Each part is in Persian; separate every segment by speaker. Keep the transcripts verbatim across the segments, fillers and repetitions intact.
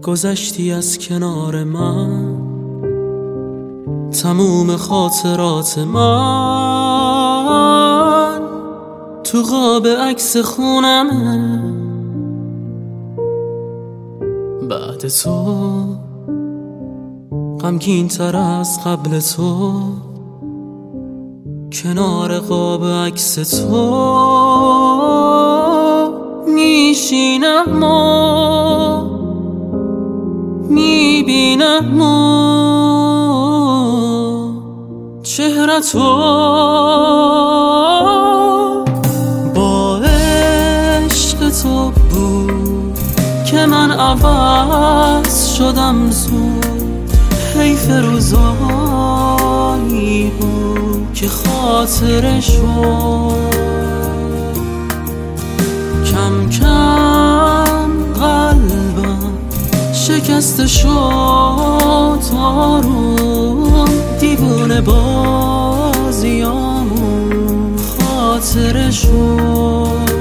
Speaker 1: گذشتی از کنار من، تموم خاطرات من تو قاب عکس خونمه. بعد تو غمگین تر از قبل تو، کنار قاب عکس تو میشینم و میبینم و چهرتو. با عشق تو بود که من عوض شدم زود، حیف روزایی بود که خاطره شد. کم کم قلبم شکسته شد، آروم دیوونه بازیامون خاطره شد.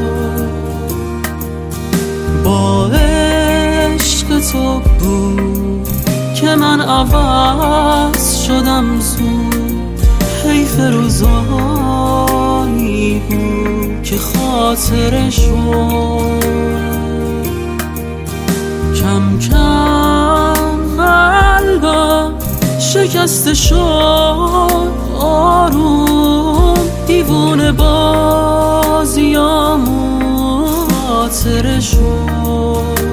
Speaker 1: با عشق تو بود که من عوض شدم زود، حیف روزایی بود که خاطره شد. کم کم قلبم شکسته شد، آروم دیوونه بازیامون خاطره شد.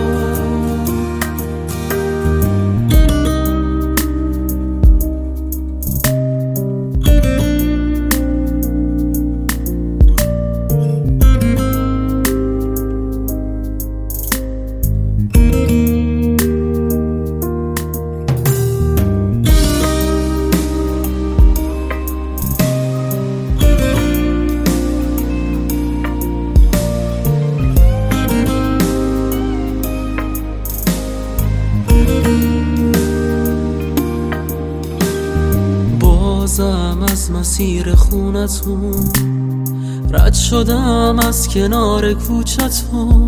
Speaker 1: بازم از مسیر خونتون رد شدم، از کنار کوچتون.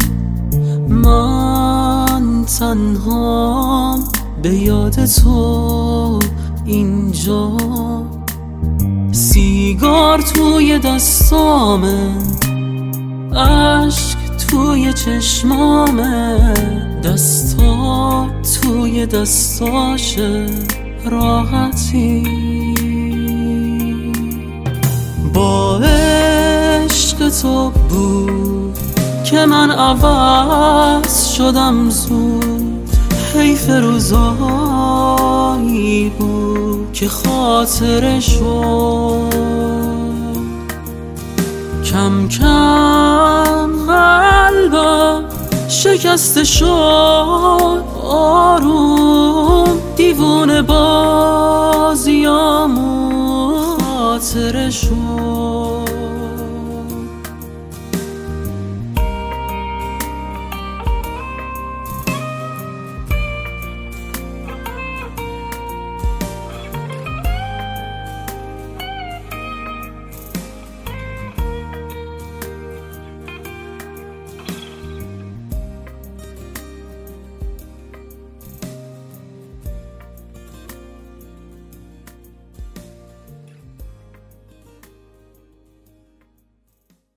Speaker 1: من تنهام به یاد تو اینجا، سیگار توی دستامه، اشک توی چشمامه، دستا توی دستاشه راحتی. با عشق تو بود که من عوض شدم زود، حیف روزایی بود که خاطره شد. کم کم قلبم شکسته شد، آروم دیوونه بازیامون خاطره شد.